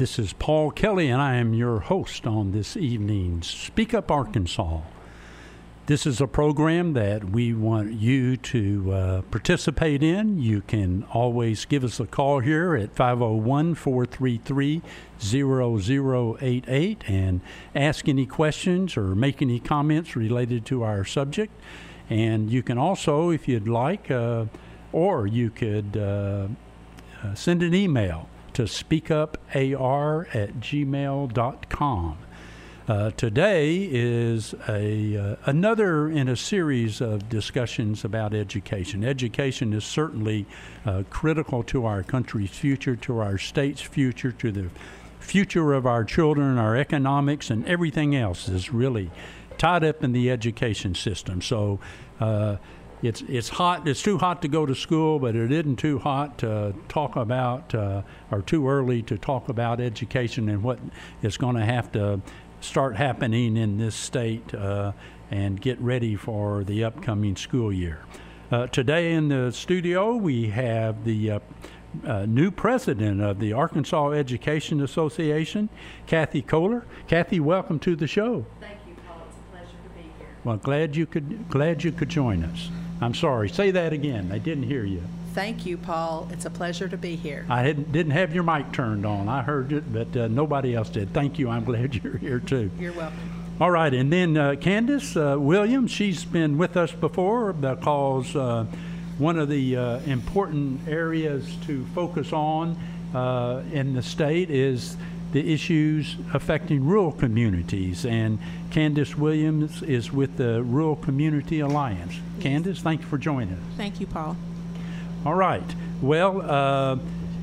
This is Paul Kelly, and I am your host on this evening's Speak Up Arkansas. This is a program that we want you to participate in. You can always give us a call here at 501-433-0088 and ask any questions or make any comments related to our subject. And you can also, if you'd like, or you could send an email to speakupar@gmail.com. Today is another in a series of discussions about education. Education is certainly critical to our country's future, to our state's future, to the future of our children, our economics, and everything else is really tied up in the education system. So it's hot. It's too hot to go to school, but it isn't too hot to talk about, or too early to talk about education and what is going to have to start happening in this state and get ready for the upcoming school year. Today in the studio, we have the new president of the Arkansas Education Association, Kathy Kohler. Kathy, welcome to the show. Thank you, Paul. It's a pleasure to be here. Well, glad you could join us. I'm sorry. Say that again. I didn't hear you. Thank you, Paul. It's a pleasure to be here. I didn't have your mic turned on. I heard it, but nobody else did. Thank you. I'm glad you're here, too. You're welcome. All right. And then Candace Williams, she's been with us before because one of the important areas to focus on in the state is the issues affecting rural communities. And Candace Williams is with the Rural Community Alliance. Yes. Candace, thank you for joining us. Thank you, Paul. All right. Well, I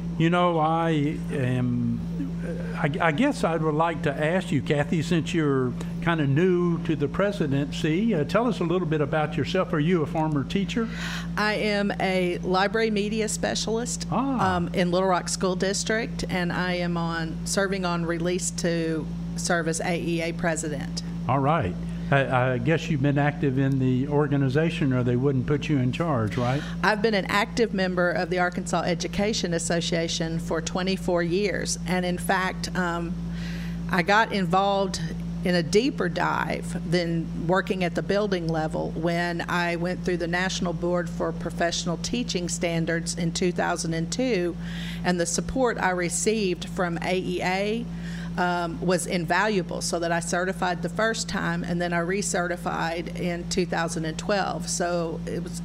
guess I would like to ask you, Kathy, since you're kind of new to the presidency, tell us a little bit about yourself. Are you a former teacher? I am a library media specialist in Little Rock School District, and I am serving on release to serve as AEA president. All right. I guess you've been active in the organization, or they wouldn't put you in charge, right? I've been an active member of the Arkansas Education Association for 24 years. And in fact, I got involved in a deeper dive than working at the building level when I went through the National Board for Professional Teaching Standards in 2002. And the support I received from AEA was invaluable, so that I certified the first time, and then I recertified in 2012. So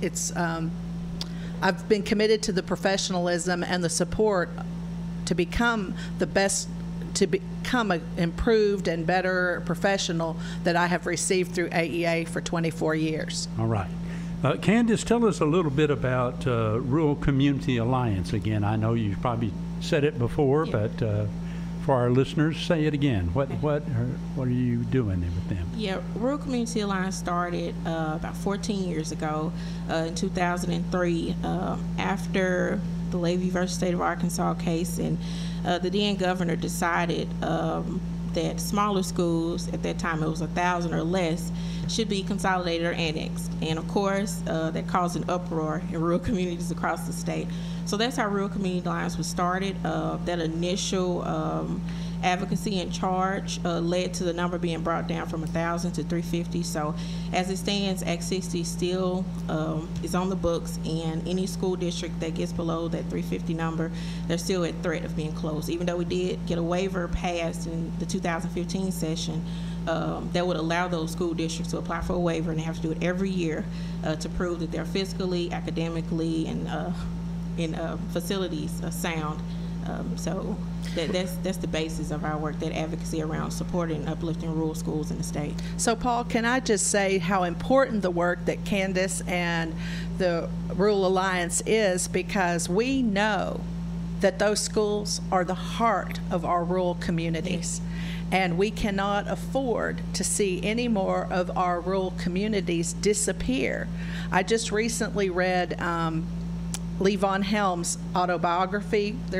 I've been committed to the professionalism and the support to become the best, to become an improved and better professional that I have received through AEA for 24 years. All right. Candace, tell us a little bit about Rural Community Alliance again. I know you've probably said it before, yeah. But for our listeners, say it again. What are you doing with them? Yeah, Rural Community Alliance started about 14 years ago in 2003 after the Levy versus State of Arkansas case, and the then governor decided that smaller schools, at that time it was 1,000 or less, should be consolidated or annexed. And of course, that caused an uproar in rural communities across the state. So that's how Rural Community Alliance was started. That initial advocacy and charge led to the number being brought down from 1,000 to 350. So as it stands, Act 60 still is on the books, and any school district that gets below that 350 number, they're still at threat of being closed. Even though we did get a waiver passed in the 2015 session that would allow those school districts to apply for a waiver, and they have to do it every year to prove that they're fiscally, academically, and in facilities sound. So that's the basis of our work, that advocacy around supporting and uplifting rural schools in the state. So, Paul, can I just say how important the work that Candace and the Rural Alliance is, because we know that those schools are the heart of our rural communities. Yes. And we cannot afford to see any more of our rural communities disappear. I just recently read Lee Von Helm's autobiography. There's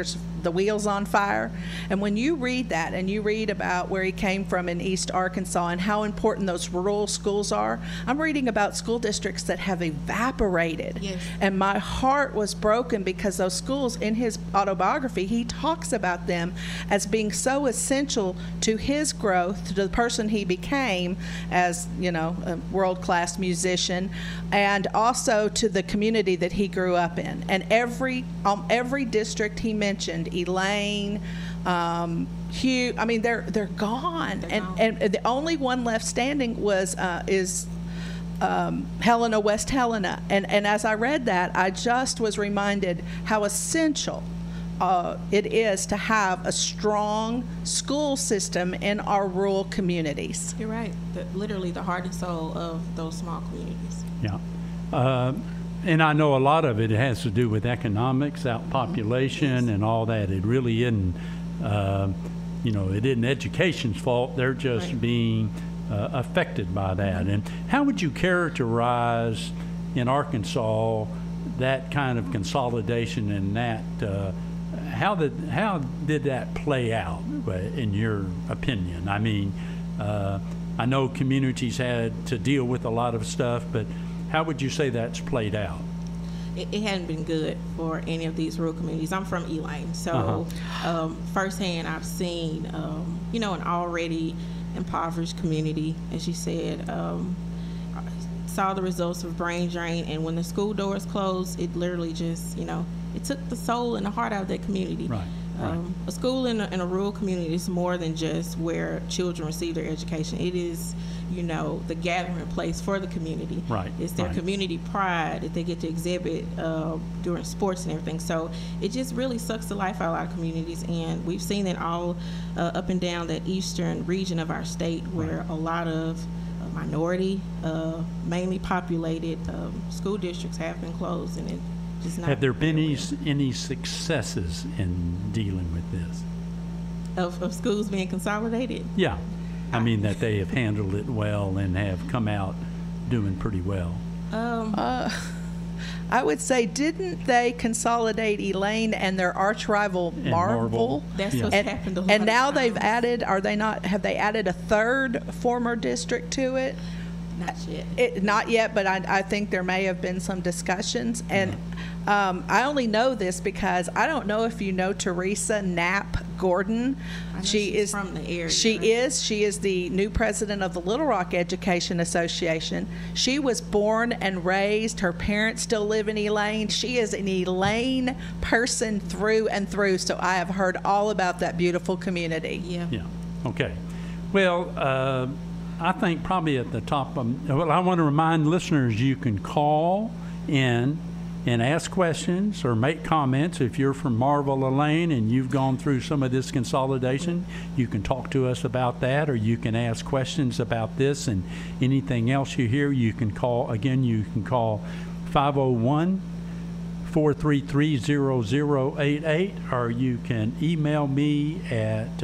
The Wheels on Fire. And when you read that and you read about where he came from in East Arkansas and how important those rural schools are, I'm reading about school districts that have evaporated. Yes. And my heart was broken because those schools, in his autobiography, he talks about them as being so essential to his growth, to the person he became as, a world-class musician, and also to the community that he grew up in. And every district he mentioned, Elaine, Hugh, they're gone. And the only one left standing is Helena, West Helena. And as I read that, I just was reminded how essential it is to have a strong school system in our rural communities. You're right. Literally the heart and soul of those small communities. Yeah. And I know a lot of it has to do with economics, outpopulation, and all that. It really isn't, it isn't education's fault. They're just Right. being affected by that. And how would you characterize in Arkansas that kind of consolidation and that? How did that play out, in your opinion? I mean, I know communities had to deal with a lot of stuff, but how would you say that's played out? It hadn't been good for any of these rural communities. I'm from Elaine, so firsthand I've seen, an already impoverished community, as you said, saw the results of brain drain, and when the school doors closed, it literally just, it took the soul and the heart out of that community. Right. A school in a rural community is more than just where children receive their education. It is, the gathering place for the community. Right. It's their Right. community pride that they get to exhibit during sports and everything. So it just really sucks the life out of a lot of communities, and we've seen it all up and down that eastern region of our state, where a lot of minority, mainly populated school districts have been closed, and it just not. Have there been any successes in dealing with this? Of schools being consolidated? Yeah. I mean, that they have handled it well and have come out doing pretty well. I would say, didn't they consolidate Elaine and their arch rival And Marvel? That's Yeah. what's happened a lot And of now they've times. added, have they added a third former district to it? Not yet. Not yet, but I think there may have been some discussions. And I only know this because I don't know if you know Teresa Knapp Gordon. I know she's from the area, She right? is. She is the new president of the Little Rock Education Association. She was born and raised. Her parents still live in Elaine. She is an Elaine person through and through. So I have heard all about that beautiful community. Yeah. Yeah. Okay. Well, I think probably at the top of, I want to remind listeners you can call in and ask questions or make comments. If you're from Marvel, Elaine, and you've gone through some of this consolidation, you can talk to us about that, or you can ask questions about this and anything else you hear. You can call, again, you can call 501-433-0088, or you can email me at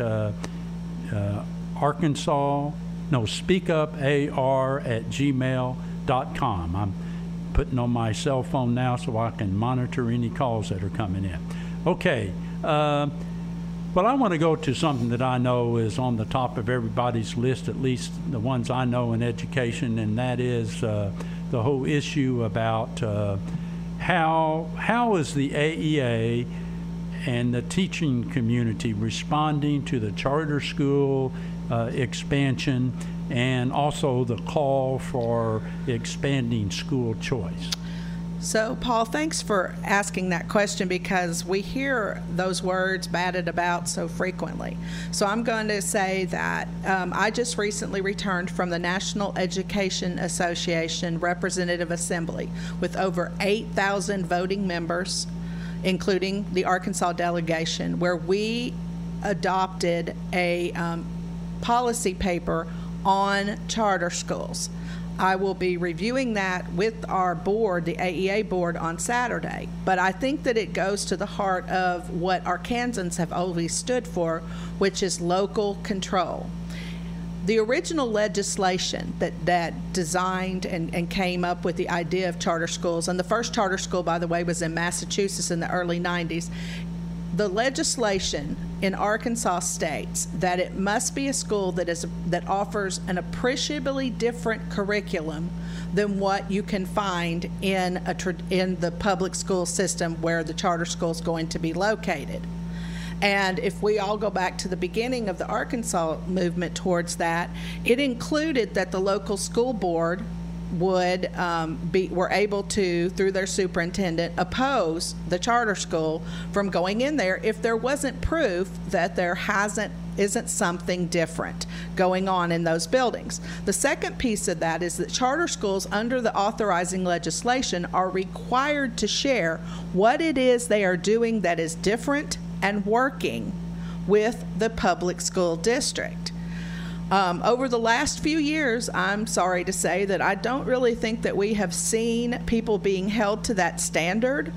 speakupar@gmail.com. I'm putting on my cell phone now so I can monitor any calls that are coming in. Okay. Well, I want to go to something that I know is on the top of everybody's list, at least the ones I know in education, and that is the whole issue about how is the AEA and the teaching community responding to the charter school expansion, and also the call for expanding school choice? So, Paul, thanks for asking that question, because we hear those words batted about so frequently. So I'm going to say that I just recently returned from the National Education Association Representative Assembly with over 8,000 voting members, including the Arkansas delegation, where we adopted a policy paper on charter schools. I will be reviewing that with our board, the AEA board, on Saturday. But I think that it goes to the heart of what Arkansans have always stood for, which is local control. The original legislation that designed and came up with the idea of charter schools, and the first charter school, by the way, was in Massachusetts in the early 90s, The legislation in Arkansas states that it must be a school that offers an appreciably different curriculum than what you can find in the public school system where the charter school is going to be located. And if we all go back to the beginning of the Arkansas movement towards that, it included that the local school board were able to, through their superintendent, oppose the charter school from going in there if there wasn't proof that there isn't something different going on in those buildings. The second piece of that is that charter schools under the authorizing legislation are required to share what it is they are doing that is different and working with the public school district. Over the last few years, I'm sorry to say that I don't really think that we have seen people being held to that standard.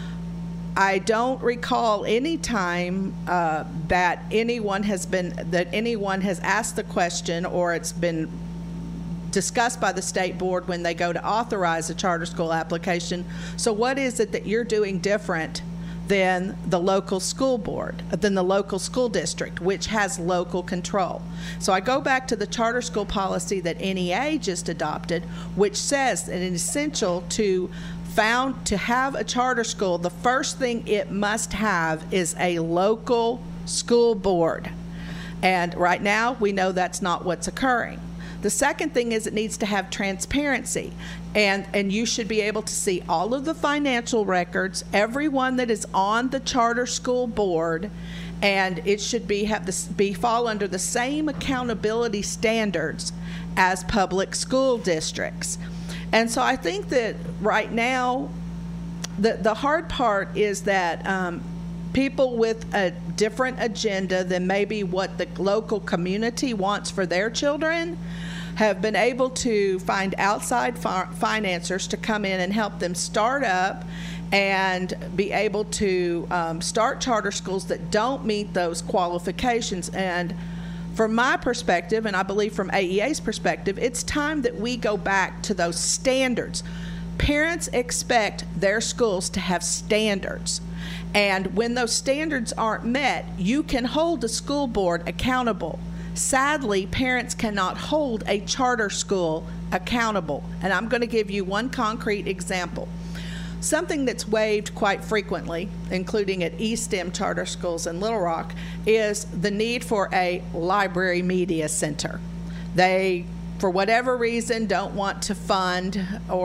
I don't recall any time that anyone has asked the question or it's been discussed by the state board when they go to authorize a charter school application. So what is it that you're doing different than the local school board, than the local school district, which has local control? So I go back to the charter school policy that NEA just adopted, which says that it's essential to have a charter school, the first thing it must have is a local school board. And right now, we know that's not what's occurring. The second thing is it needs to have transparency, and you should be able to see all of the financial records, everyone that is on the charter school board, and it should fall under the same accountability standards as public school districts. And so I think that right now, the hard part is that people with a different agenda than maybe what the local community wants for their children have been able to find outside financiers to come in and help them start up and be able to start charter schools that don't meet those qualifications. And from my perspective, and I believe from AEA's perspective, it's time that we go back to those standards. Parents expect their schools to have standards. And when those standards aren't met, you can hold the school board accountable. Sadly, parents cannot hold a charter school accountable. And I'm going to give you one concrete example. Something that's waived quite frequently, including at eSTEM charter schools in Little Rock, is the need for a library media center. They, for whatever reason, don't want to fund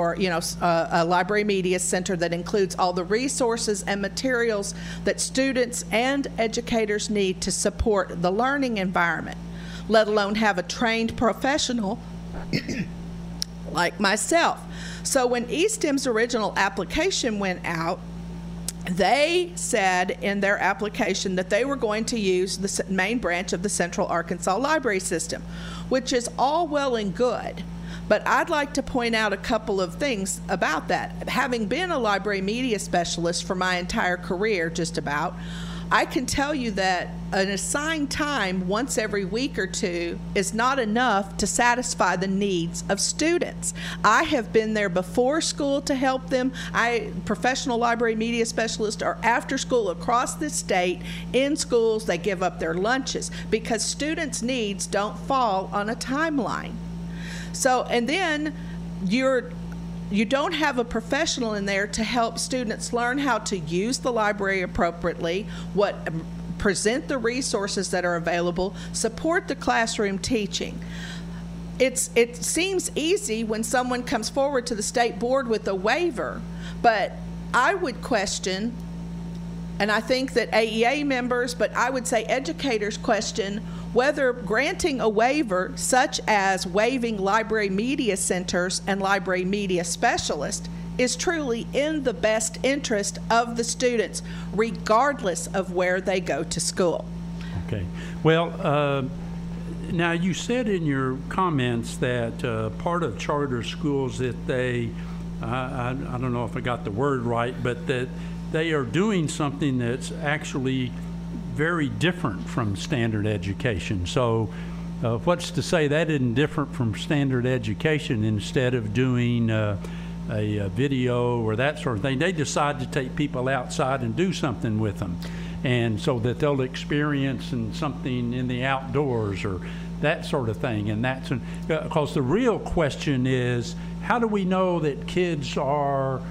a library media center that includes all the resources and materials that students and educators need to support the learning environment, let alone have a trained professional like myself. So when eSTEM's original application went out, they said in their application that they were going to use the main branch of the Central Arkansas Library System, which is all well and good. But I'd like to point out a couple of things about that. Having been a library media specialist for my entire career, just about, I can tell you that an assigned time once every week or two is not enough to satisfy the needs of students. I have been there before school to help them. Professional library media specialists are after school across the state in schools. They give up their lunches because students' needs don't fall on a timeline. So, and then you don't have a professional in there to help students learn how to use the library appropriately, present the resources that are available, support the classroom teaching. It seems easy when someone comes forward to the state board with a waiver, but I would question, and I think that AEA members, but I would say educators question whether granting a waiver, such as waiving library media centers and library media specialists, is truly in the best interest of the students, regardless of where they go to school. Okay. Well, now you said in your comments that part of charter schools that they, I don't know if I got the word right, but that they are doing something that's actually very different from standard education. So what's to say that isn't different from standard education? Instead of doing a video or that sort of thing, they decide to take people outside and do something with them. and so that they'll experience something in the outdoors or that sort of thing. And that's because the real question is, how do we know that kids are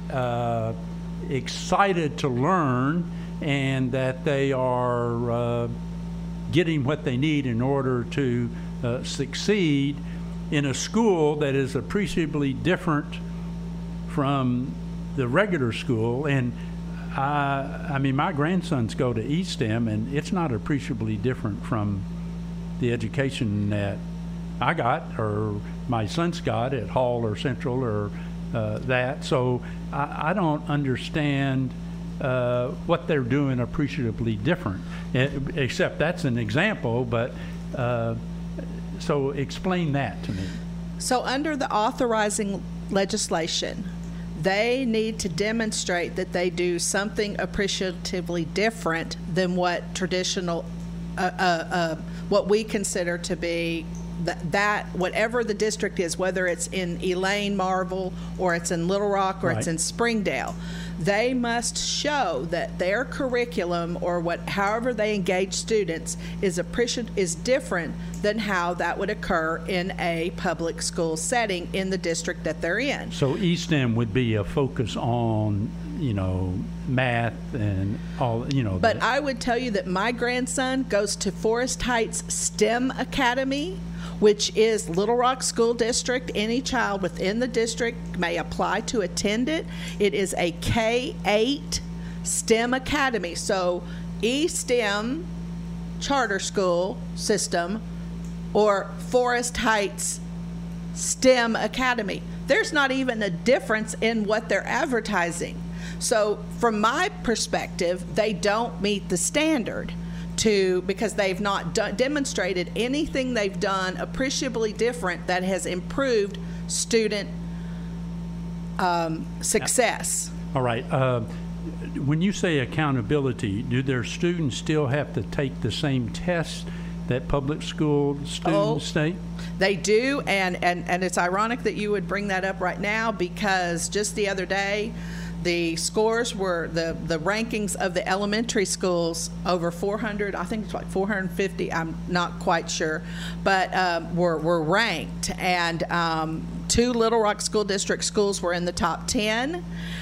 excited to learn and that they are getting what they need in order to succeed in a school that is appreciably different from the regular school? And I mean, my grandsons go to Eastham, and it's not appreciably different from the education that I got or my sons got at Hall or Central or that. So I don't understand what they're doing appreciably different, except that's an example, but so explain that to me. So under the authorizing legislation, they need to demonstrate that they do something appreciatively different than what traditional, what we consider to be that whatever the district is, whether it's in Elaine, Marvel, or it's in Little Rock, or it's in Springdale, they must show that their curriculum or however they engage students is different than how that would occur in a public school setting in the district that they're in. So Eastham would be a focus on, math and all, But I would tell you that my grandson goes to Forest Heights STEM Academy, which is Little Rock School District. Any child within the district may apply to attend it. It is a K-8 STEM Academy. So eSTEM charter school system or Forest Heights STEM Academy. There's not even a difference in what they're advertising. So from my perspective, they don't meet the standard because they've not demonstrated anything they've done appreciably different that has improved student success. All right. When you say accountability, do their students still have to take the same tests that public school students take? They do, and it's ironic that you would bring that up right now, because just the other day, the scores were, the rankings of the elementary schools, over 400, I think it's like 450, I'm not quite sure, but were ranked. And 2 Little Rock School District schools were in the top 10.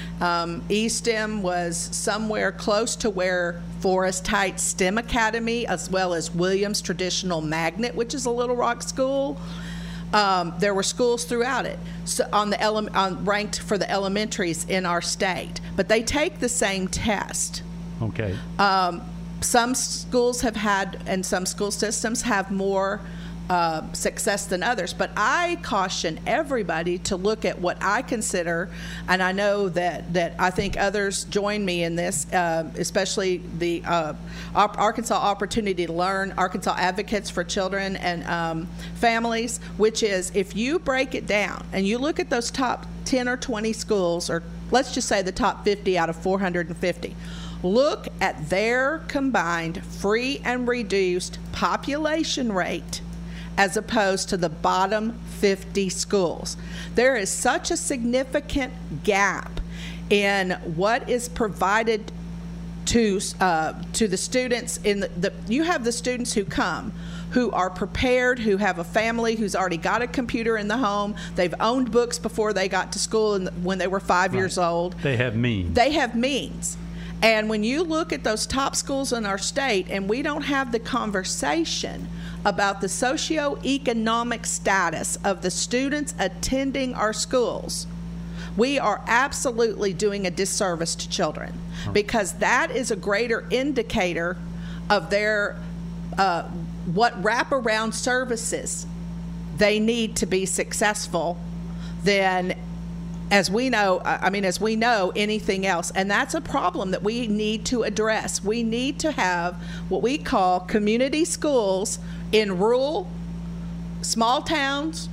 eSTEM was somewhere close to where Forest Heights STEM Academy, as well as Williams Traditional Magnet, which is a Little Rock school. There were schools throughout it ranked for the elementaries in our state, but they take the same test. Okay. Some schools have had, and some school systems have more success than others, but I caution everybody to look at what I consider, and I know that I think others join me in this, especially the Arkansas Opportunity to Learn, Arkansas Advocates for Children and Families, which is, if you break it down and you look at those top 10 or 20 schools, or let's just say the top 50 out of 450, look at their combined free and reduced population rate as opposed to the bottom 50 schools. There is such a significant gap in what is provided to the students. You have the students who come, who are prepared, who have a family, who's already got a computer in the home. They've owned books before they got to school when they were 5 years old. They have means. They have means. And when you look at those top schools in our state, and we don't have the conversation about the socioeconomic status of the students attending our schools, we are absolutely doing a disservice to children, because that is a greater indicator of their what wraparound services they need to be successful than, as we know, anything else. And that's a problem that we need to address. We need to have what we call community schools in rural, small towns.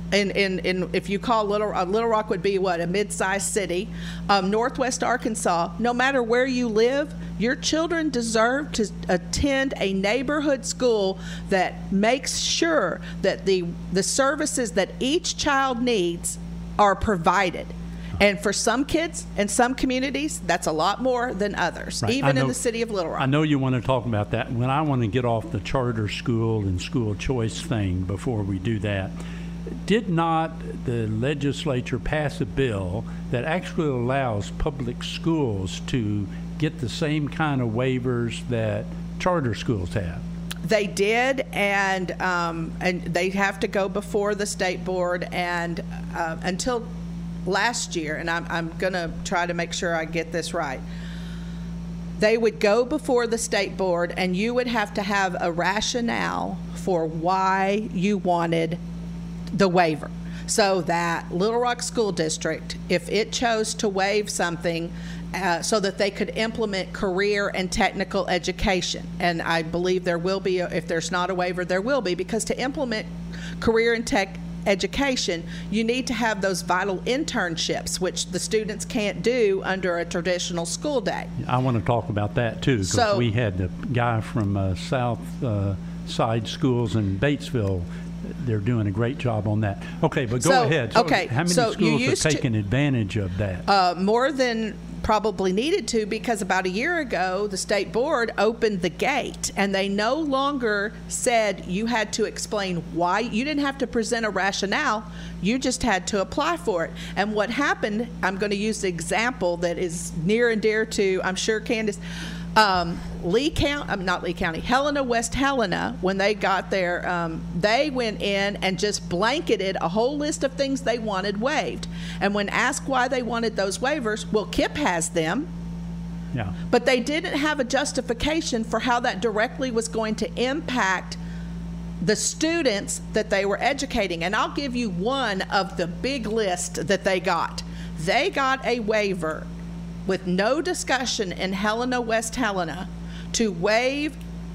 If you call Little Rock would be a mid-sized city. Northwest Arkansas, no matter where you live, your children deserve to attend a neighborhood school that makes sure that the services that each child needs are provided. And for some kids and some communities, that's a lot more than others, Right. even in the city of Little Rock. I know you want to talk about that. When I want to get off the charter school and school choice thing before we do that, did not the legislature pass a bill that actually allows public schools to get the same kind of waivers that charter schools have? They did, and they have to go before the state board, and until last year, and I'm going to try to make sure I get this right, they would go before the state board, and you would have to have a rationale for why you wanted the waiver. So that Little Rock School District, if it chose to waive something so that they could implement career and technical education, and I believe there will be, if there's not a waiver, there will be, because to implement career and tech education, you need to have those vital internships, which the students can't do under a traditional school day. I want to talk about that too, because we had the guy from South Side Schools in Batesville. They're doing a great job on that. Okay, but go ahead. So okay, how many so schools have taken advantage of that? More than probably needed to, because about a year ago, the state board opened the gate, and they no longer said you had to explain why. You didn't have to present a rationale. You just had to apply for it. And what happened, I'm going to use the example that is near and dear to, I'm sure, Candace, Helena, West Helena, when they got there, they went in and just blanketed a whole list of things they wanted waived. And when asked why they wanted those waivers, well, KIPP has them. Yeah. But they didn't have a justification for how that directly was going to impact the students that they were educating. And I'll give you one of the big list that they got. They got a waiver with no discussion in Helena, West Helena, to waive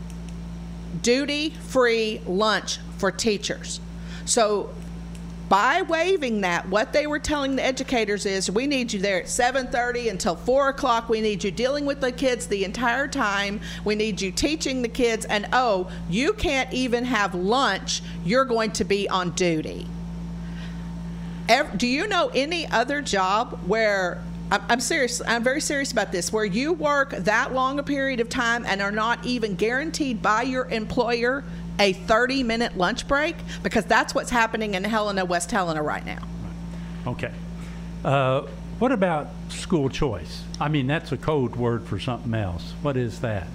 duty-free lunch for teachers. So by waiving that, what they were telling the educators is, we need you there at 7:30 until 4 o'clock. We need you dealing with the kids the entire time. We need you teaching the kids. And, oh, you can't even have lunch. You're going to be on duty. Do you know any other job where, I'm serious, I'm very serious about this, where you work that long a period of time and are not even guaranteed by your employer a 30-minute lunch break? Because that's what's happening in Helena, West Helena right now. Okay. What about school choice? I mean, that's a code word for something else. What is that?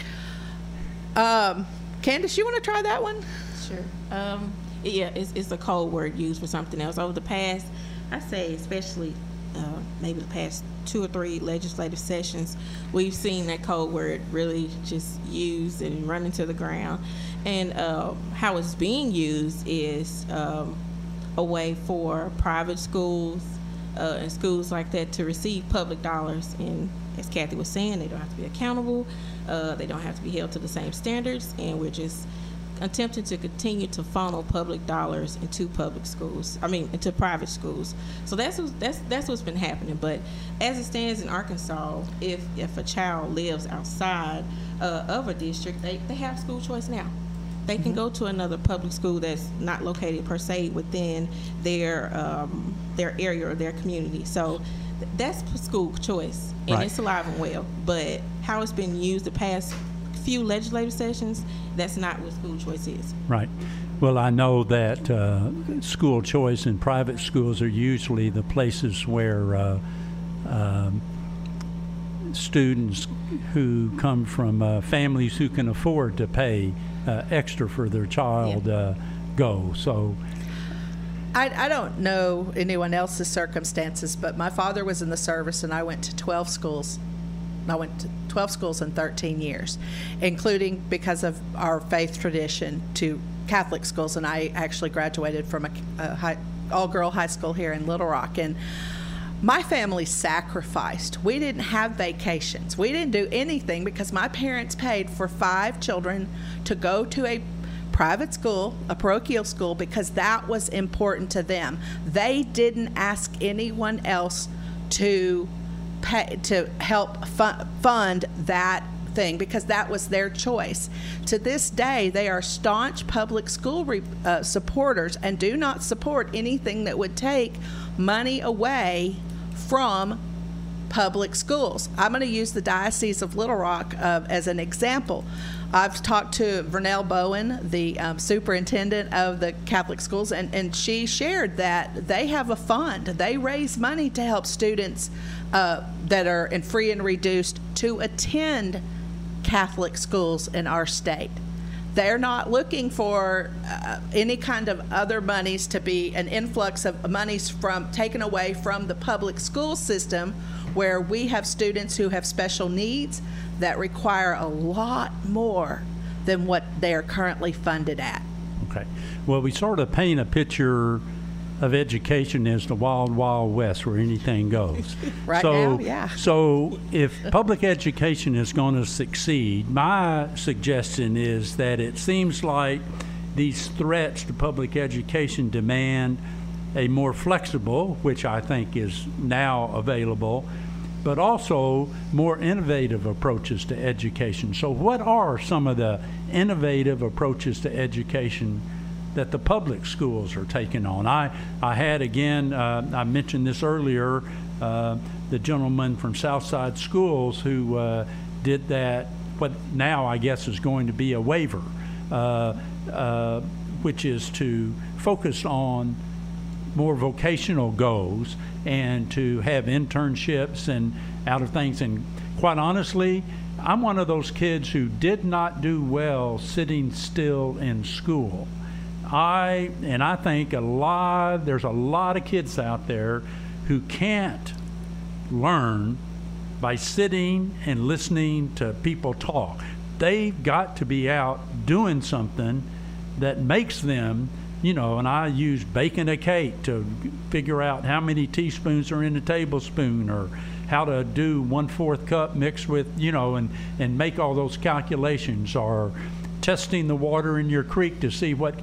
Candace, you want to try that one? Sure. Yeah, it's a code word used for something else. Over the past, I say especially maybe the past 2 or 3 legislative sessions, we've seen that code word really just used and run into the ground. And how it's being used is a way for private schools and schools like that to receive public dollars. And as Kathy was saying, they don't have to be accountable. They don't have to be held to the same standards. And we're just attempting to continue to funnel public dollars into public schools. Into private schools. So that's what's been happening. But as it stands in Arkansas, if a child lives outside of a district, they have school choice now. They can go to another public school that's not located per se within their area or their community. So that's school choice, and Right. it's alive and well. But how it's been used the past few legislative sessions, that's not what school choice is. Right. Well, I know that school choice and private schools are usually the places where students who come from families who can afford to pay extra for their child go. So I don't know anyone else's circumstances, but my father was in the service, and I went to 12 schools. I went to 12 schools in 13 years, including, because of our faith tradition, to Catholic schools. And I actually graduated from a all-girl high school here in Little Rock. And my family sacrificed. We didn't have vacations. We didn't do anything because my parents paid for 5 children to go to a private school, a parochial school, because that was important to them. They didn't ask anyone else to pay, to help fund that thing, because that was their choice. To this day, they are staunch public school supporters and do not support anything that would take money away from public schools. I'm going to use the Diocese of Little Rock as an example. I've talked to Vernell Bowen, the superintendent of the Catholic schools, and she shared that they have a fund. They raise money to help students that are in free and reduced to attend Catholic schools in our state. They're not looking for any kind of other monies to be an influx of monies taken away from the public school system, where we have students who have special needs that require a lot more than what they are currently funded at. Okay. Well, we sort of paint a picture of education as the wild, wild west where anything goes. Now, yeah. So if public education is going to succeed, my suggestion is that it seems like these threats to public education demand a more flexible, which I think is now available, but also more innovative approaches to education. So what are some of the innovative approaches to education that the public schools are taking on? I had, again, I mentioned this earlier, the gentleman from Southside Schools who did that, what now I guess is going to be a waiver, which is to focus on more vocational goals and to have internships and out of things. And quite honestly, I'm one of those kids who did not do well sitting still in school. I think there's a lot of kids out there who can't learn by sitting and listening to people talk. They've got to be out doing something that makes them, and I use baking a cake to figure out how many teaspoons are in a tablespoon, or how to do 1/4 cup mixed with, and make all those calculations, or testing the water in your creek to see what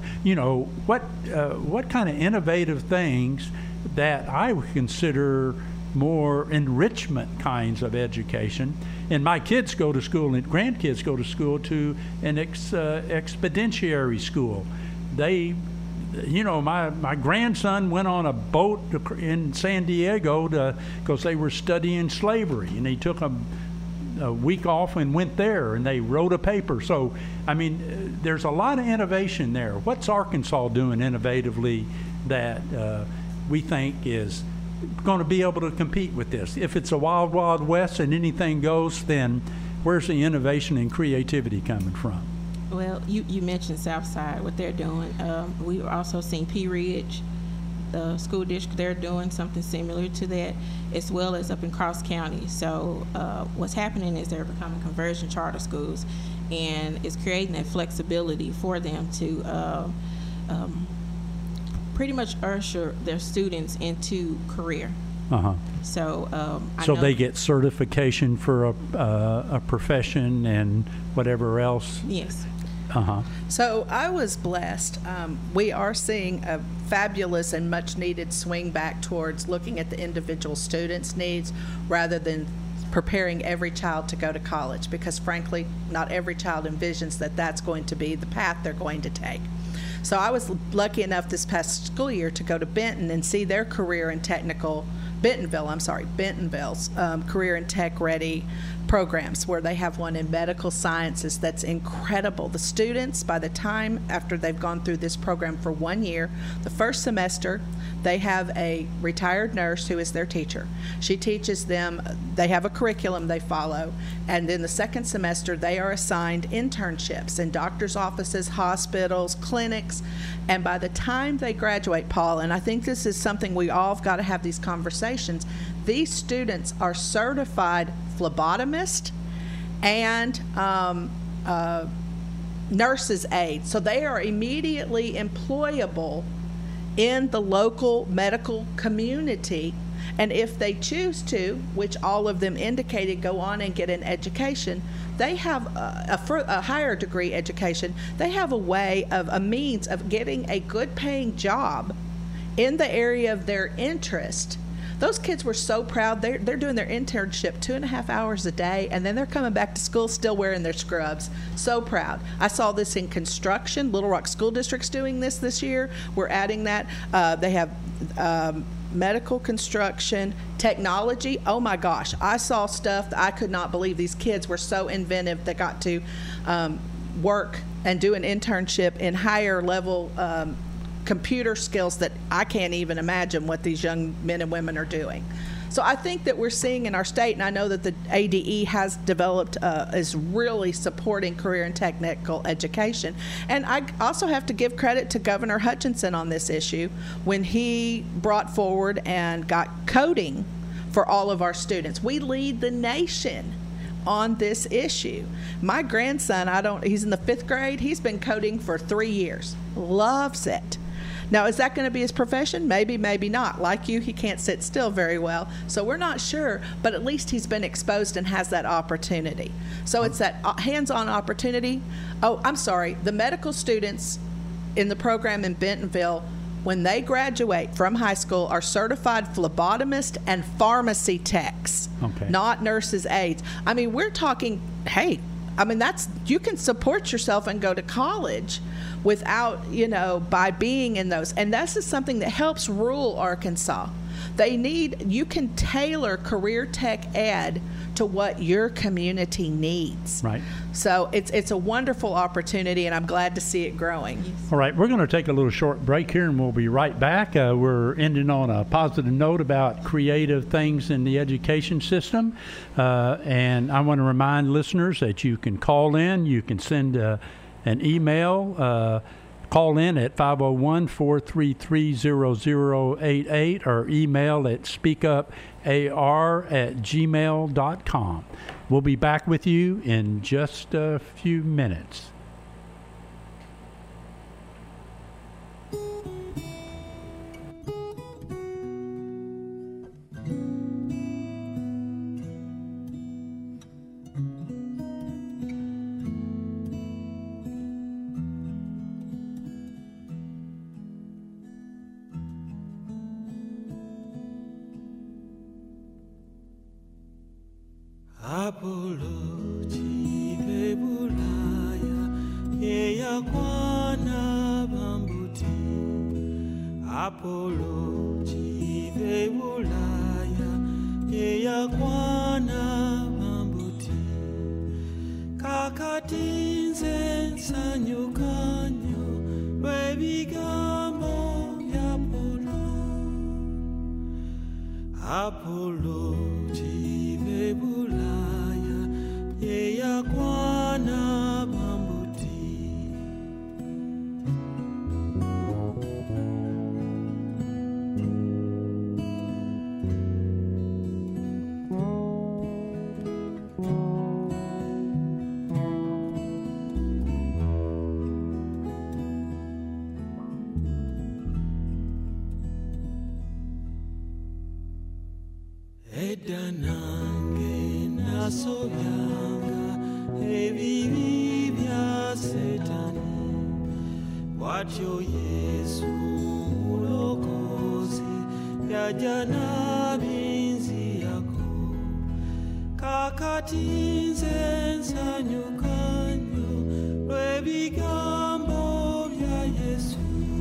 kind of innovative things that I would consider more enrichment kinds of education. And my kids go to school, and grandkids go to school, to an expeditionary school. They, my grandson went on a boat in San Diego because they were studying slavery, and he took a week off and went there, and they wrote a paper. So, there's a lot of innovation there. What's Arkansas doing innovatively that we think is going to be able to compete with this? If it's a wild, wild west and anything goes, then where's the innovation and creativity coming from? Well, you mentioned Southside, what they're doing. We've also seen Pea Ridge, the school district, they're doing something similar to that, as well as up in Cross County. So what's happening is they're becoming conversion charter schools, and it's creating that flexibility for them to pretty much usher their students into career. Uh-huh. So so they get certification for a profession and whatever else? Yes. Uh-huh. So I was blessed. We are seeing a fabulous and much needed swing back towards looking at the individual student's needs rather than preparing every child to go to college, because frankly, not every child envisions that that's going to be the path they're going to take. So I was lucky enough this past school year to go to Benton and see their career and technical, Bentonville's career and tech ready programs, where they have one in medical sciences that's incredible. The students, by the time after they've gone through this program for 1 year, the first semester, they have a retired nurse who is their teacher. She teaches them, they have a curriculum they follow, and then the second semester they are assigned internships in doctor's offices, hospitals, clinics, and by the time they graduate, Paul, and I think this is something we all have got to have these conversations, these students are certified phlebotomist and nurse's aide. So they are immediately employable in the local medical community. And if they choose to, which all of them indicated, go on and get an education, they have a higher degree education. They have a means of getting a good paying job in the area of their interest Those kids were so proud. They're doing their internship 2.5 hours a day, and then they're coming back to school still wearing their scrubs. So proud. I saw this in construction. Little Rock School District's doing this year. We're adding that. They have medical, construction, technology. Oh my gosh, I saw stuff that I could not believe. These kids were so inventive that got to work and do an internship in higher level computer skills that I can't even imagine what these young men and women are doing. So I think that we're seeing in our state, and I know that the ADE has developed, is really supporting career and technical education. And I also have to give credit to Governor Hutchinson on this issue when he brought forward and got coding for all of our students. We lead the nation on this issue. My grandson, he's in the 5th grade. He's been coding for 3 years. Loves it. Now, is that going to be his profession? Maybe, maybe not. Like you, he can't sit still very well. So we're not sure, but at least he's been exposed and has that opportunity. So it's that hands-on opportunity. Oh, I'm sorry. The medical students in the program in Bentonville, when they graduate from high school, are certified phlebotomist and pharmacy techs, not nurses' aides. I mean, we're talking, hey, I mean, you can support yourself and go to college without, by being in those. And this is something that helps rural Arkansas. You can tailor career tech ed to what your community needs. Right. So it's a wonderful opportunity, and I'm glad to see it growing. All right, we're going to take a little short break here, and we'll be right back. We're ending on a positive note about creative things in the education system. And I want to remind listeners that you can call in, you can send an email, call in at 501-433-0088 or email at speakupar@gmail.com. We'll be back with you in just a few minutes. Apollo chive bulaya eya kwana bambuti. Apollo chive bulaya eya kwana bambuti. Kakatinze nsanyukanyo lwebigambo bya Apollo chive bulaya eya kwana bambuti. Edanange nasobyanga ebibi bya Setani, watyo Yesu mulokozi yaja nabinziyako. Kakati nze nsanyukanyo lw'ebigambo bya Yesu.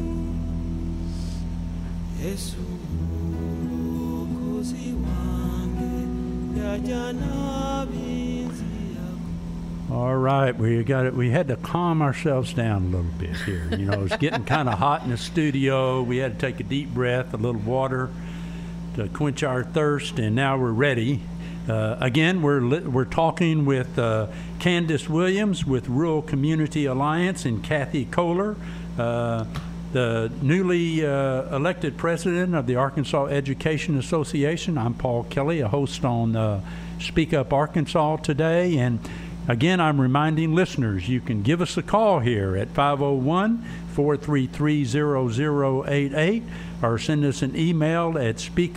Yesu mulokozi wange yaja nabinziyako. All right, we got it. We had to calm ourselves down a little bit here. It's getting kind of hot in the studio. We had to take a deep breath, a little water to quench our thirst, and now we're ready. Again, we're talking with Candace Williams with Rural Community Alliance and Kathy Kohler, the newly elected president of the Arkansas Education Association. I'm Paul Kelly, a host on Speak Up Arkansas today. And again, I'm reminding listeners, you can give us a call here at 501-433-0088 or send us an email at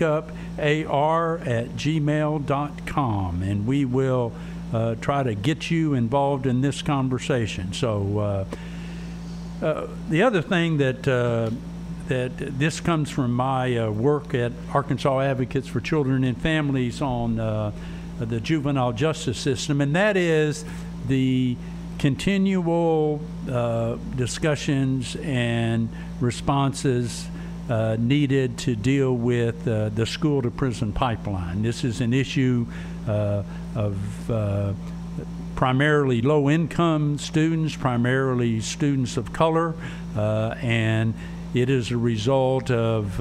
speakupar@gmail.com, and we will try to get you involved in this conversation. So the other thing that that this comes from my work at Arkansas Advocates for Children and Families on the juvenile justice system, and that is the continual discussions and responses needed to deal with the school-to-prison pipeline. This is an issue of primarily low-income students, primarily students of color, and it is a result of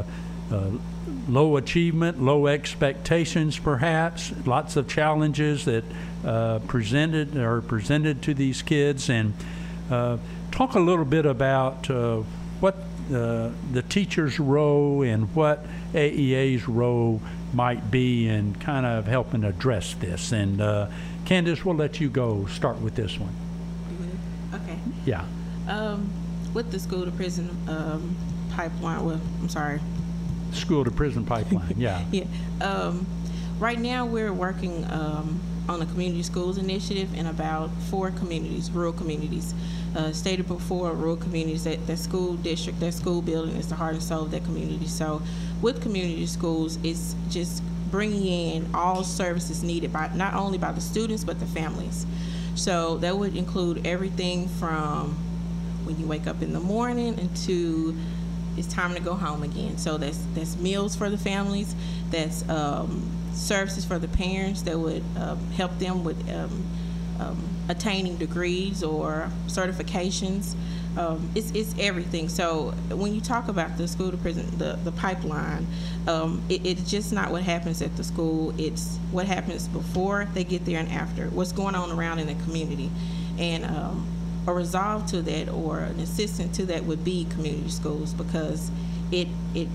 low achievement, low expectations perhaps, lots of challenges that are presented to these kids. And talk a little bit about what the teacher's role and what AEA's role might be in kind of helping address this. And Candace, we'll let you go start with this one. Okay. Yeah. With the school to prison pipeline, well, I'm sorry. School to prison pipeline, yeah. Yeah. Right now we're working on the Community Schools Initiative in about 4 communities, rural communities. Stated before, rural communities, that school district, that school building is the heart and soul of that community. So with community schools, it's just bringing in all services needed by not only by the students but the families. So that would include everything from when you wake up in the morning into it's time to go home again. So that's meals for the families, that's services for the parents that would help them with attaining degrees or certifications. It's everything. So when you talk about the school to prison, the pipeline, it's just not what happens at the school. It's what happens before they get there and after. What's going on around in the community, and a resolve to that or an assistant to that would be community schools, because it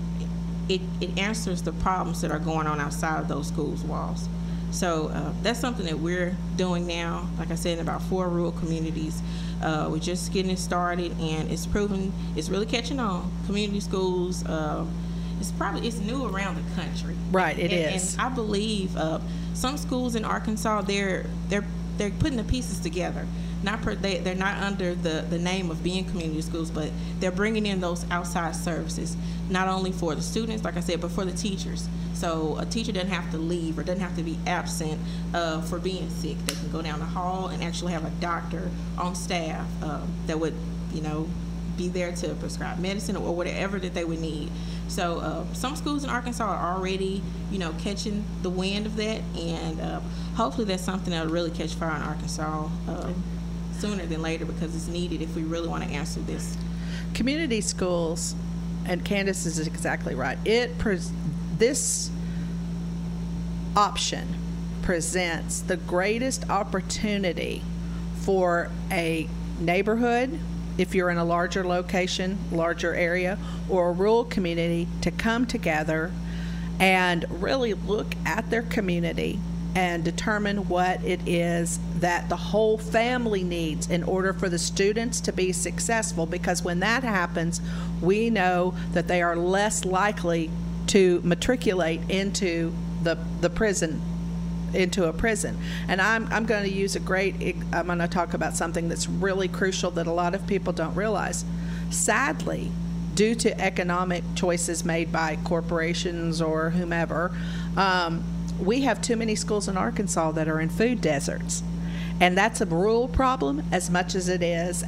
answers the problems that are going on outside of those schools' walls. So that's something that we're doing now, like I said, in about 4 rural communities. We're just getting it started, and it's really catching on. Community schools, it's new around the country. Right, it is. And I believe some schools in Arkansas, they're putting the pieces together. They're not under the name of being community schools, but they're bringing in those outside services, not only for the students, like I said, but for the teachers. So a teacher doesn't have to leave or doesn't have to be absent for being sick. They can go down the hall and actually have a doctor on staff that would, be there to prescribe medicine or whatever that they would need. So some schools in Arkansas are already, catching the wind of that, and hopefully that's something that will really catch fire in Arkansas sooner than later, because it's needed if we really want to answer this. Community schools, and Candace is exactly right. This option presents the greatest opportunity for a neighborhood, if you're in a larger location, larger area, or a rural community, to come together and really look at their community and determine what it is that the whole family needs in order for the students to be successful. Because when that happens, we know that they are less likely to matriculate into the prison, into a prison. And I'm going to use I'm going to talk about something that's really crucial that a lot of people don't realize. Sadly, due to economic choices made by corporations or whomever, we have too many schools in Arkansas that are in food deserts. And that's a rural problem as much as it is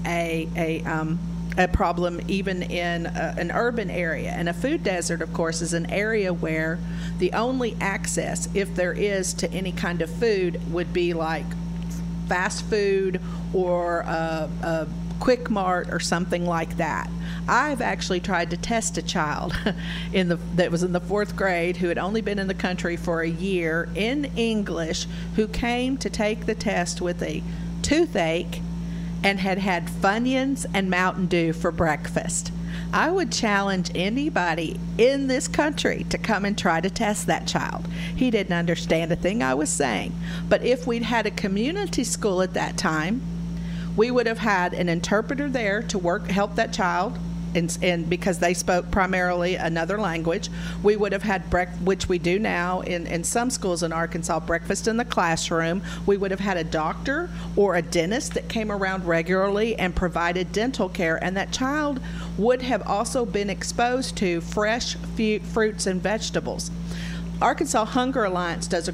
a problem even in an urban area. And a food desert, of course, is an area where the only access, if there is, to any kind of food would be like fast food or a Quick Mart or something like that. I've actually tried to test a child that was in the 4th grade who had only been in the country for a year in English, who came to take the test with a toothache and had Funyuns and Mountain Dew for breakfast. I would challenge anybody in this country to come and try to test that child. He didn't understand a thing I was saying. But if we'd had a community school at that time, we would have had an interpreter there to help that child and because they spoke primarily another language, we would have had which we do now in some schools in Arkansas, breakfast in the classroom. We would have had a doctor or a dentist that came around regularly and provided dental care, and that child would have also been exposed to fresh fruits and vegetables. Arkansas Hunger Alliance has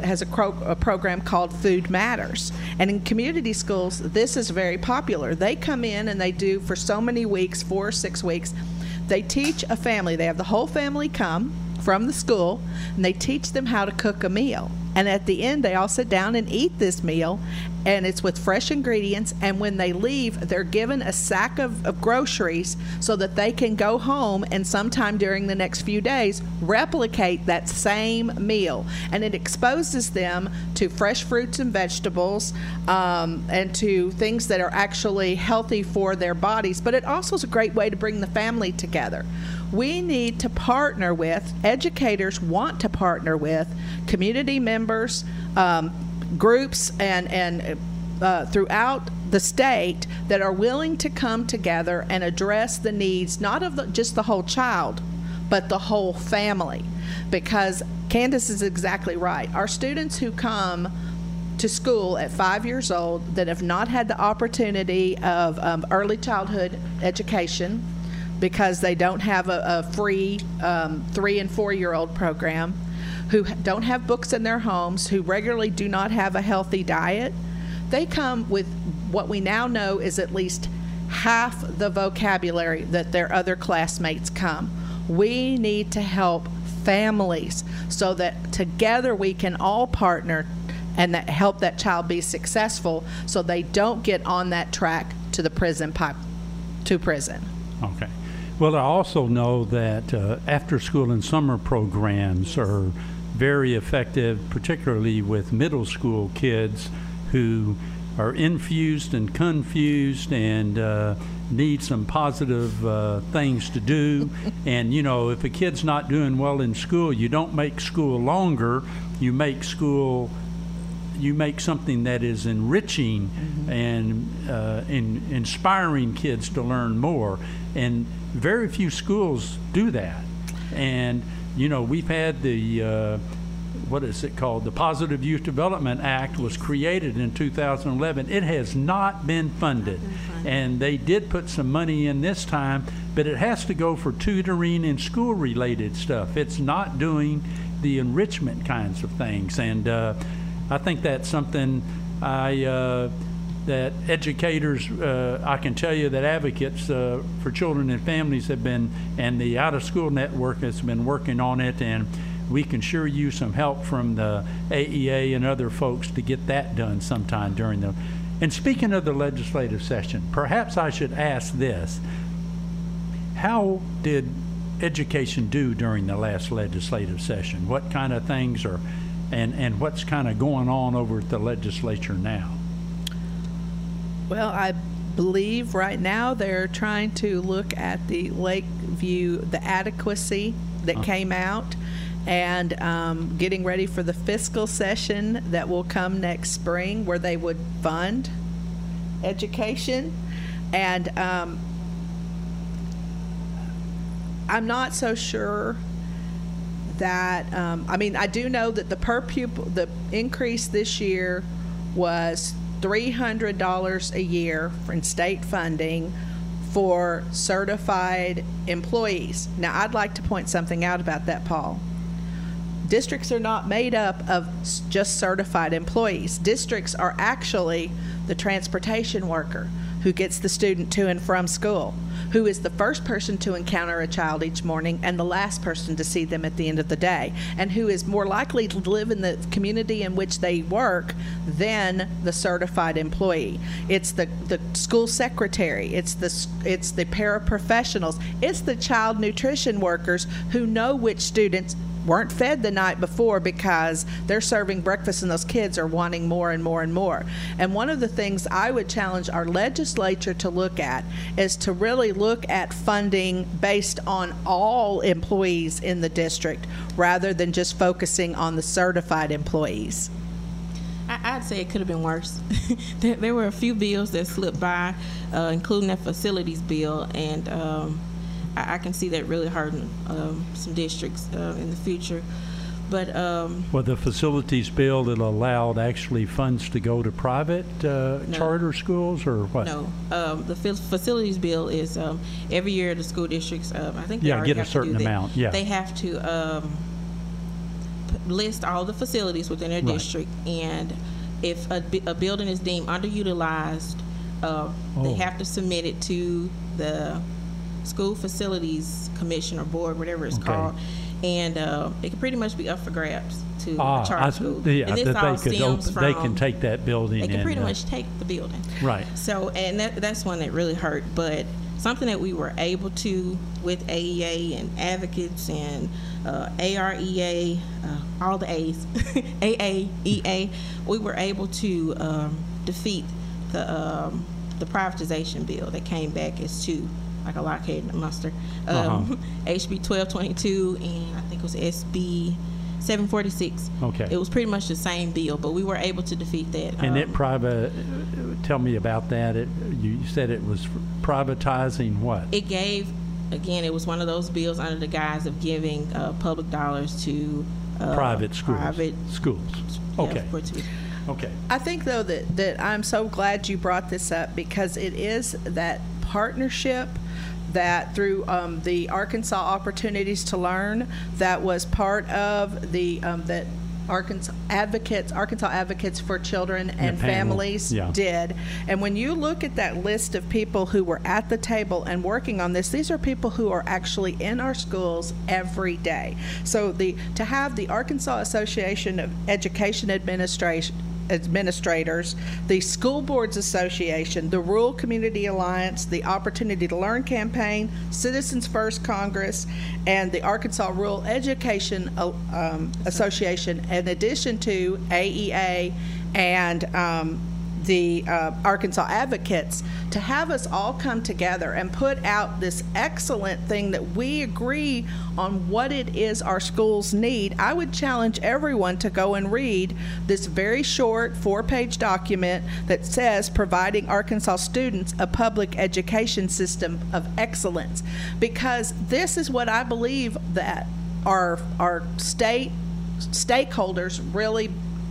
a program called Food Matters, and in community schools this is very popular. They come in and they do for so many weeks, 4 or 6 weeks, they teach a family. They have the whole family come from the school, and they teach them how to cook a meal. And at the end, they all sit down and eat this meal, and it's with fresh ingredients. And when they leave, they're given a sack of groceries so that they can go home and sometime during the next few days replicate that same meal. And it exposes them to fresh fruits and vegetables and to things that are actually healthy for their bodies. But it also is a great way to bring the family together. We need to partner with, educators want to partner with community members, groups, and throughout the state that are willing to come together and address the needs, not of just the whole child, but the whole family. Because Candace is exactly right. Our students who come to school at 5 years old that have not had the opportunity of early childhood education, because they don't have a free 3 and 4 year old program, who don't have books in their homes, who regularly do not have a healthy diet, they come with what we now know is at least half the vocabulary that their other classmates come. We need to help families so that together we can all partner and help that child be successful so they don't get on that track to the prison prison. Okay. Well, I also know that after-school and summer programs are very effective, particularly with middle school kids who are infused and confused and need some positive things to do. And, you know, if a kid's not doing well in school, you don't make school longer, you make something that is enriching and inspiring kids to learn more. And very few schools do that. And, you know, we've had the, what is it called? The Positive Youth Development Act was created in 2011. It has not been funded. And they did put some money in this time, but it has to go for tutoring and school-related stuff. It's not doing the enrichment kinds of things. And I think that's something that educators, I can tell you that advocates for children and families have been, and the out-of-school network has been working on it, and we can sure use some help from the AEA and other folks to get that done sometime during the. And speaking of the legislative session, perhaps I should ask this. How did education do during the last legislative session? What kind of things are, and what's kind of going on over at the legislature now? Well, I believe right now they're trying to look at the Lakeview, the adequacy that came out, and getting ready for the fiscal session that will come next spring, where they would fund education. And I'm not so sure that, I mean, I do know that the per pupil, the increase this year was $300 a year in state funding for certified employees. Now, I'd like to point something out about that, Paul. Districts are not made up of just certified employees. Districts are actually the transportation worker who gets the student to and from school, who is the first person to encounter a child each morning and the last person to see them at the end of the day, and who is more likely to live in the community in which they work than the certified employee. It's the school secretary, it's the paraprofessionals, it's the child nutrition workers who know which students weren't fed the night before because they're serving breakfast and those kids are wanting more and more and more. And one of the things I would challenge our legislature to look at is to really look at funding based on all employees in the district rather than just focusing on the certified employees. I'd say it could have been worse. There were a few bills that slipped by, including that facilities bill, and I can see that really hurting some districts in the future. But Well, the facilities bill that allowed actually funds to go to private charter schools, or what? no, the facilities bill is every year the school districts. I think they already get a have to certain do that. amount. Yeah, They have to list all the facilities within their Right. district, and if a building is deemed underutilized, Oh. they have to submit it to the School Facilities Commission or Board, whatever it's Okay. called, and it can pretty much be up for grabs to a charter school. yeah, and this that all they stems from they can take that building. they can and, pretty much take the building. Right. So, and that's one that really hurt. But something that we were able to, with AEA and advocates and AREA, all the A's, AAEA, we were able to defeat the privatization bill that came back as two, like a Lockheed and a Mustard, HB 1222, and I think it was SB 746. Okay. It was pretty much the same bill, but we were able to defeat that. And it tell me about that. You said it was privatizing what? It gave, again, it was one of those bills under the guise of giving public dollars to Private schools. Private schools. yeah, Okay. Okay. I think, though, that I'm so glad you brought this up, because it is that partnership that through the Arkansas Opportunities to Learn, that was part of the that Arkansas Advocates for Children and panel, Families yeah. did. And when you look at that list of people who were at the table and working on this, these are people who are actually in our schools every day. So to have the Arkansas Association of Education Administrators, the School Boards Association, the Rural Community Alliance, the Opportunity to Learn Campaign, Citizens First Congress, and the Arkansas Rural Education Association, in addition to AEA and the Arkansas Advocates, to have us all come together and put out this excellent thing that we agree on what it is our schools need. I would challenge everyone to go and read this very short 4-page document that says providing Arkansas students a public education system of excellence, because this is what I believe that our stakeholders really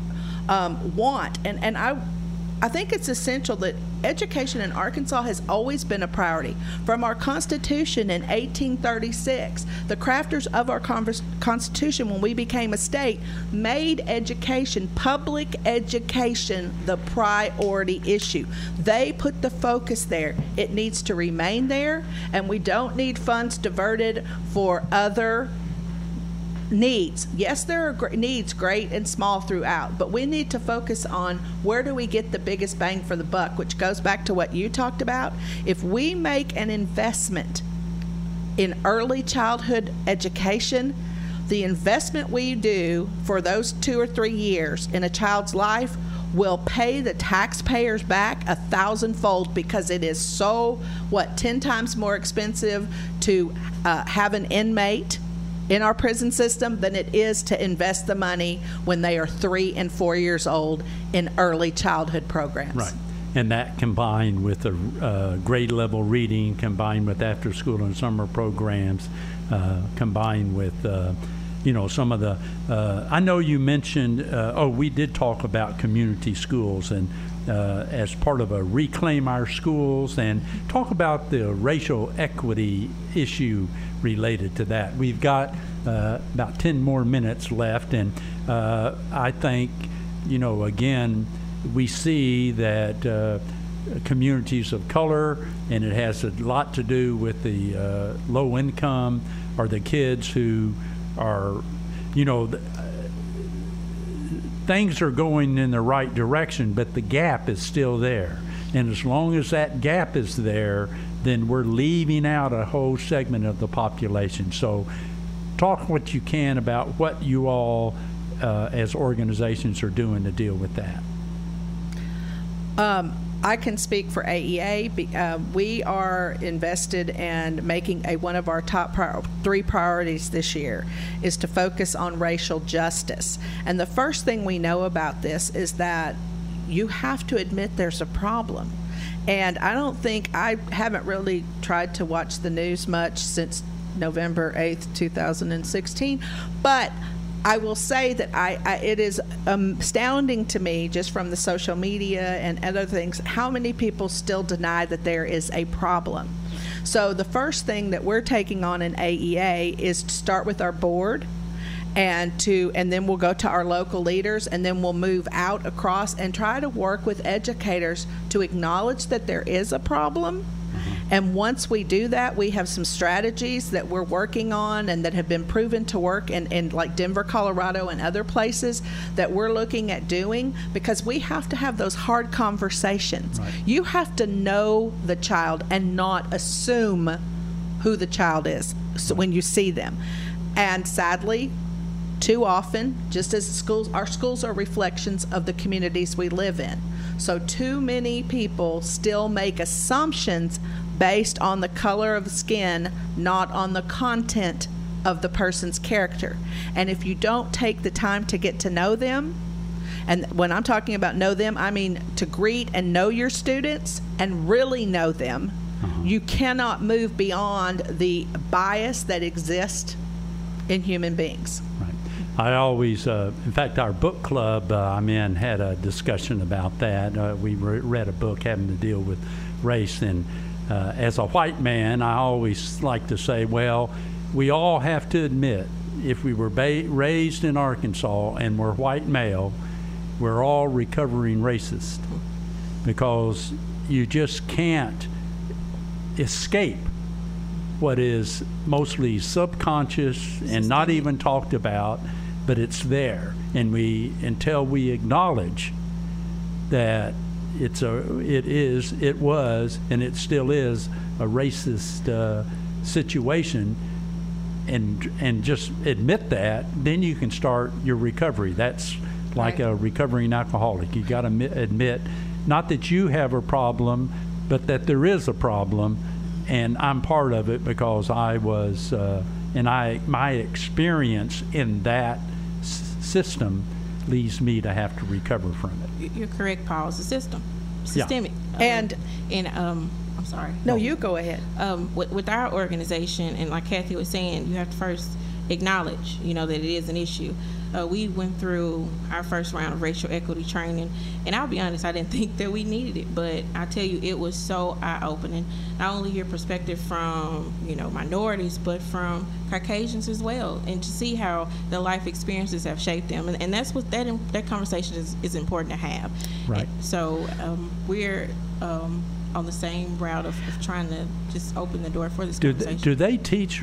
want. And I think it's essential that education in Arkansas has always been a priority. From our Constitution in 1836, the crafters of our Constitution, when we became a state, made education, public education, the priority issue. They put the focus there. It needs to remain there, and we don't need funds diverted for other needs. Yes, there are needs, great and small, throughout, but we need to focus on where do we get the biggest bang for the buck, which goes back to what you talked about. If we make an investment in early childhood education, the investment we do for those 2 or 3 years in a child's life will pay the taxpayers back 1,000-fold, because it is 10 times more expensive to have an inmate in our prison system than it is to invest the money when they are 3 and 4 years old in early childhood programs. Right. And that combined with the grade level reading, combined with after school and summer programs, combined with some of the I know you mentioned we did talk about community schools, and as part of a Reclaim Our Schools, and talk about the racial equity issue related to that. We've got about 10 more minutes left, and I think, again, we see that communities of color, and it has a lot to do with the low income, or the kids who are, things are going in the right direction, but the gap is still there. And as long as that gap is there, then we're leaving out a whole segment of the population. So talk what you can about what you all as organizations are doing to deal with that. I can speak for AEA. We are invested in making one of our top 3 priorities this year is to focus on racial justice. And the first thing we know about this is that you have to admit there's a problem. And I haven't really tried to watch the news much since November 8th, 2016, but I will say that it is astounding to me, just from the social media and other things, how many people still deny that there is a problem. So the first thing that we're taking on in AEA is to start with our board, and then we'll go to our local leaders, and then we'll move out across and try to work with educators to acknowledge that there is a problem. And once we do that, we have some strategies that we're working on and that have been proven to work in like Denver, Colorado, and other places that we're looking at doing, because we have to have those hard conversations. Right. You have to know the child and not assume who the child is when you see them. And sadly, too often, just as our schools are reflections of the communities we live in. So too many people still make assumptions based on the color of the skin, not on the content of the person's character. And if you don't take the time to get to know them, and when I'm talking about know them, I mean to greet and know your students and really know them, you cannot move beyond the bias that exists in human beings. Right. I always, in fact, our book club I'm in had a discussion about that. We read a book having to deal with race, and as a white man, I always like to say, well, we all have to admit, if we were raised in Arkansas and we're white male, we're all recovering racist, because you just can't escape what is mostly subconscious and not even talked about, but it's there. And until we acknowledge that it was, and it still is a racist situation, and just admit that, then you can start your recovery. That's like a recovering alcoholic. You got to admit, not that you have a problem, but that there is a problem, and I'm part of it because I was, my experience in that system leads me to have to recover from it. You're correct, Paul. It's a system, systemic. And I'm sorry. No, you go ahead. With our organization, and like Kathy was saying, you have to first acknowledge, that it is an issue. We went through our first round of racial equity training, and I'll be honest, I didn't think that we needed it, but I tell you, it was so eye-opening. Not only hear perspective from, minorities, but from Caucasians as well, and to see how their life experiences have shaped them, and that's what that conversation is important to have. Right. And so we're on the same route of trying to just open the door for this conversation. Do they teach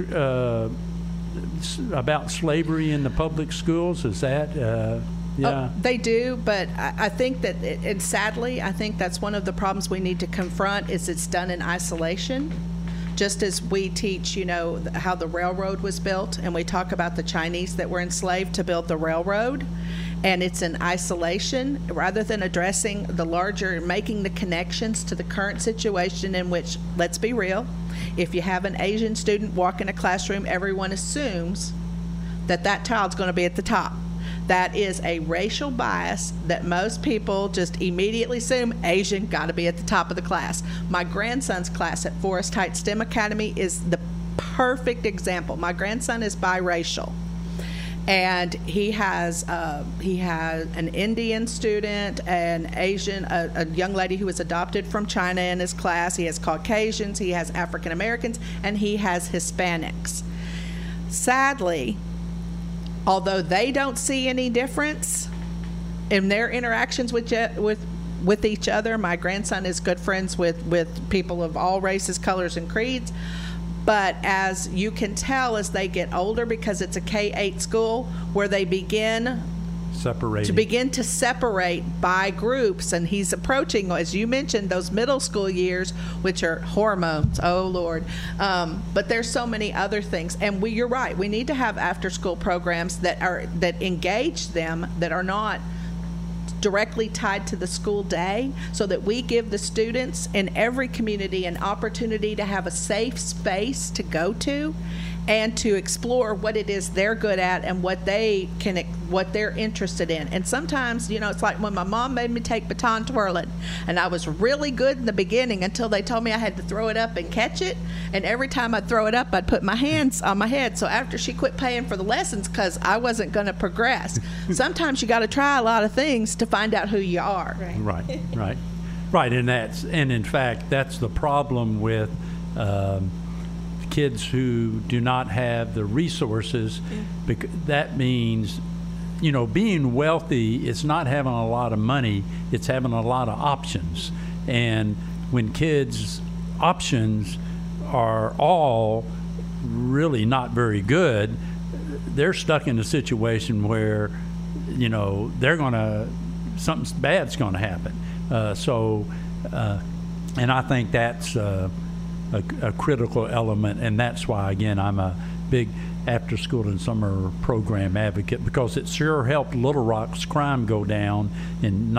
about slavery in the public schools? Is that yeah? They do, but I think that, and sadly, I think that's one of the problems we need to confront, is it's done in isolation. Just as we teach, how the railroad was built, and we talk about the Chinese that were enslaved to build the railroad, and it's in isolation, rather than addressing the larger, making the connections to the current situation in which, let's be real, if you have an Asian student walk in a classroom, everyone assumes that child's going to be at the top. That is a racial bias that most people just immediately assume Asian got to be at the top of the class. My grandson's class at Forest Heights STEM Academy is the perfect example. My grandson is biracial, and he has an Indian student, an Asian, a young lady who was adopted from China in his class. He has Caucasians, he has African Americans, and he has Hispanics. Sadly, although they don't see any difference in their interactions with each other, my grandson is good friends with people of all races, colors, and creeds. But as you can tell, as they get older, because it's a K-8 school where they begin to separate by groups, and he's approaching, as you mentioned, those middle school years, which are hormones. Oh Lord! But there's so many other things, and you're right. We need to have after-school programs that engage them, that are not directly tied to the school day, so that we give the students in every community an opportunity to have a safe space to go to and to explore what it is they're good at and what they're interested in. And sometimes, it's like when my mom made me take baton twirling, and I was really good in the beginning until they told me I had to throw it up and catch it. And every time I'd throw it up, I'd put my hands on my head. So after she quit paying for the lessons because I wasn't going to progress, sometimes you got to try a lot of things to find out who you are. Right. And in fact, that's the problem with kids who do not have the resources. Because that means, being wealthy is not having a lot of money, it's having a lot of options. And when kids' options are all really not very good, they're stuck in a situation where, something bad's going to happen. And I think that's a critical element, and that's why, again, I'm a big after-school and summer program advocate, because it sure helped Little Rock's crime go down in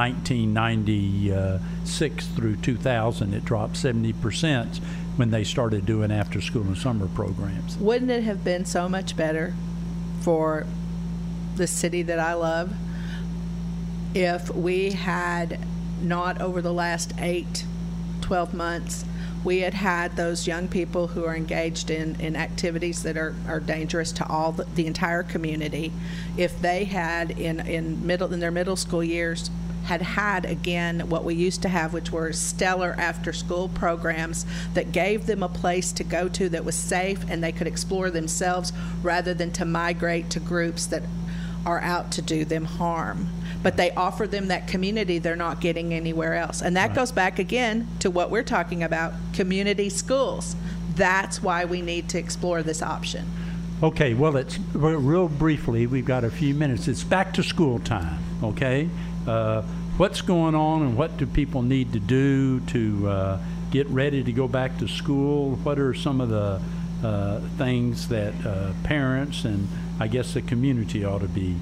1996 through 2000. It dropped 70% when they started doing after-school and summer programs. Wouldn't it have been so much better for the city that I love if we had not, over the last 12 months, we had those young people who are engaged in activities that are dangerous to all the entire community, if they had in their middle school years had again what we used to have, which were stellar after-school programs that gave them a place to go to that was safe and they could explore themselves rather than to migrate to groups that are out to do them harm. But they offer them that community they're not getting anywhere else. And that goes back again to what we're talking about, community schools. That's why we need to explore this option. Okay, well, it's real briefly, we've got a few minutes. It's back to school time, okay? What's going on and what do people need to do to get ready to go back to school? What are some of the things that parents and I guess the community ought to be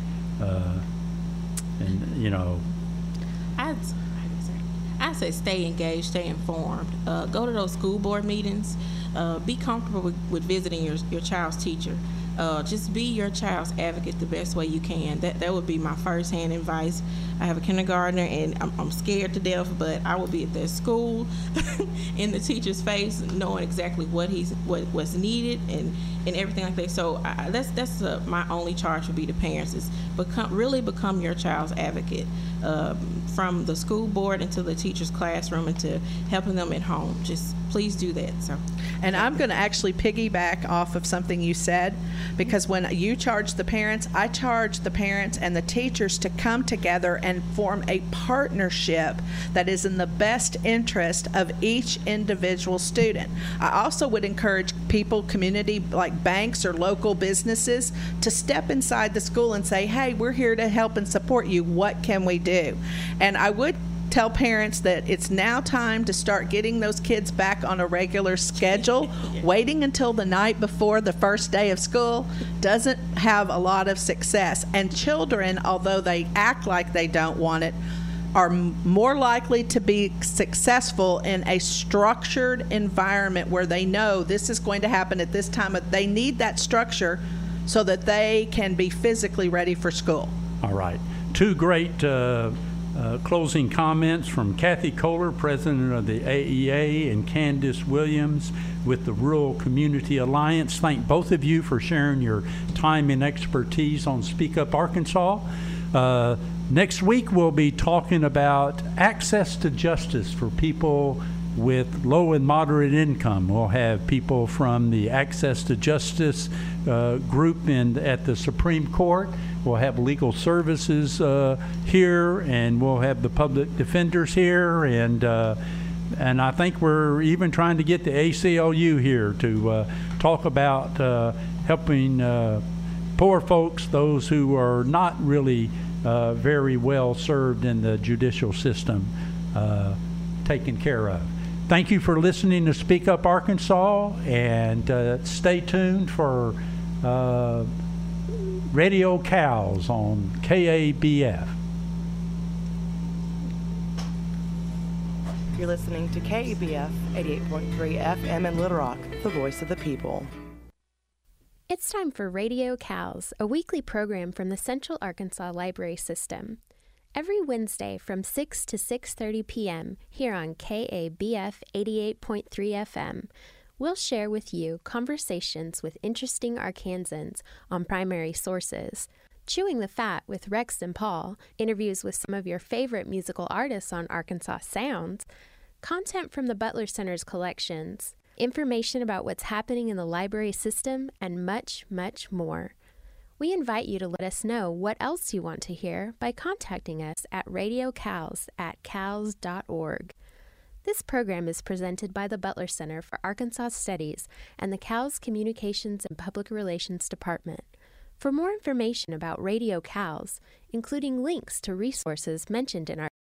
I'd say stay engaged, stay informed. Go to those school board meetings. Be comfortable with visiting your child's teacher. Just be your child's advocate the best way you can. That would be my first-hand advice. I have a kindergartner, and I'm scared to death, but I will be at their school in the teacher's face, knowing exactly what's needed and everything like that. So that's my only charge would be to parents is become your child's advocate, from the school board into the teacher's classroom and to helping them at home. Just please do that. And I'm going to actually piggyback off of something you said, because when you charge the parents, I charge the parents and the teachers to come together and form a partnership that is in the best interest of each individual student. I also would encourage people, community like banks or local businesses, to step inside the school and say, hey, we're here to help and support you. What can we do? And I would tell parents that it's now time to start getting those kids back on a regular schedule. Waiting until the night before the first day of school doesn't have a lot of success. And children, although they act like they don't want it, are more likely to be successful in a structured environment where they know this is going to happen at this time. They need that structure so that they can be physically ready for school. All right. Two great closing comments from Kathy Kohler, president of the AEA, and Candace Williams with the Rural Community Alliance. Thank both of you for sharing your time and expertise on Speak Up Arkansas. Next week we'll be talking about access to justice for people with low and moderate income. We'll have people from the Access to Justice group at the Supreme Court. We'll have legal services here, and we'll have the public defenders here, and I think we're even trying to get the ACLU here to talk about helping poor folks, those who are not really very well served in the judicial system, taken care of. Thank you for listening to Speak Up Arkansas, and stay tuned for Radio Cows on KABF. You're listening to KEBF 88.3 FM in Little Rock, the voice of the people. It's time for Radio Cows, a weekly program from the Central Arkansas Library System. Every Wednesday from 6 to 6:30 p.m. here on KABF 88.3 FM, we'll share with you conversations with interesting Arkansans on primary sources, Chewing the Fat with Rex and Paul, interviews with some of your favorite musical artists on Arkansas Sounds, content from the Butler Center's collections, information about what's happening in the library system, and much, much more. We invite you to let us know what else you want to hear by contacting us at radiocows@cows.org. This program is presented by the Butler Center for Arkansas Studies and the Cows Communications and Public Relations Department. For more information about Radio Cows, including links to resources mentioned in our